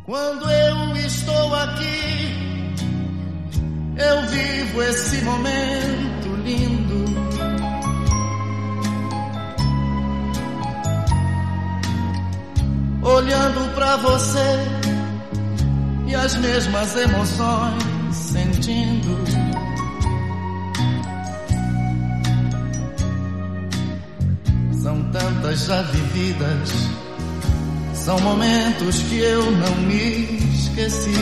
Quando eu estou aqui, eu vivo esse momento lindo. Olhando pra você e as mesmas emoções sentindo. São tantas já vividas, são momentos que eu não me esqueci.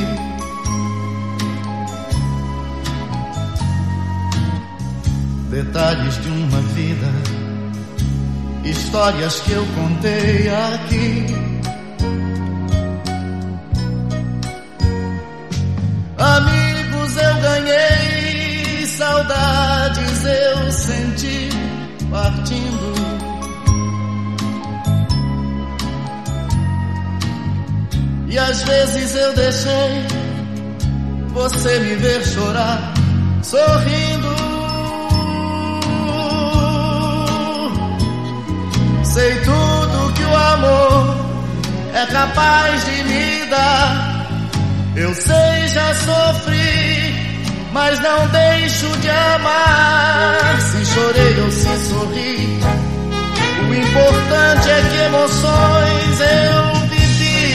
Detalhes de uma vida, histórias que eu contei aqui. Amigos eu ganhei, saudades eu senti partindo. E às vezes eu deixei você me ver chorar, sorrindo. Sei tudo que o amor é capaz de me dar. Eu sei, já sofri, mas não deixo de amar. Se chorei ou se sorri, o importante é que emoções eu vivi.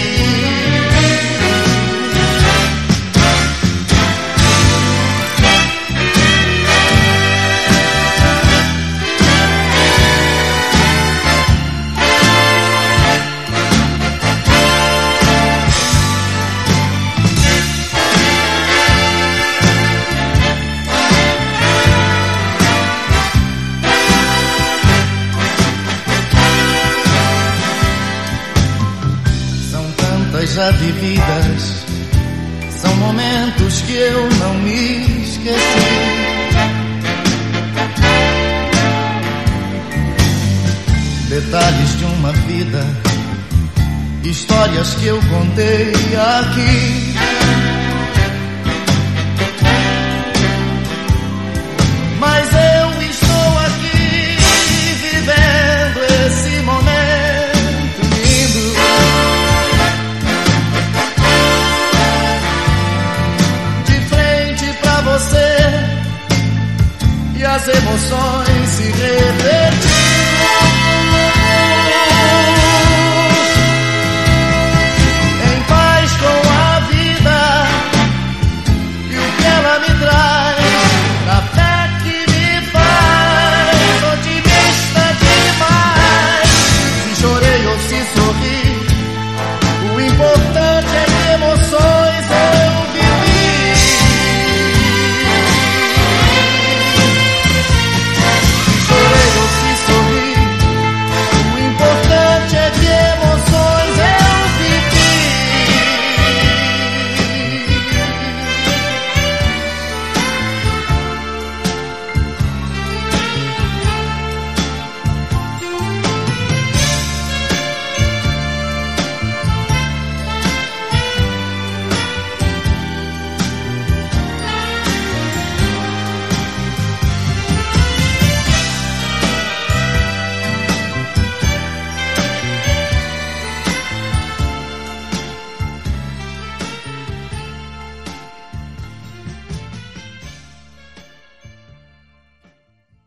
Já vividas, são momentos que eu não me esqueci. Detalhes de uma vida, histórias que eu contei aqui. Mas eu estou aqui vivendo esse momento lindo. E as emoções se repetindo. Em paz com a vida e o que ela me traz, na fé que me faz otimista demais. Se chorei ou se sorri, o importante é que emoções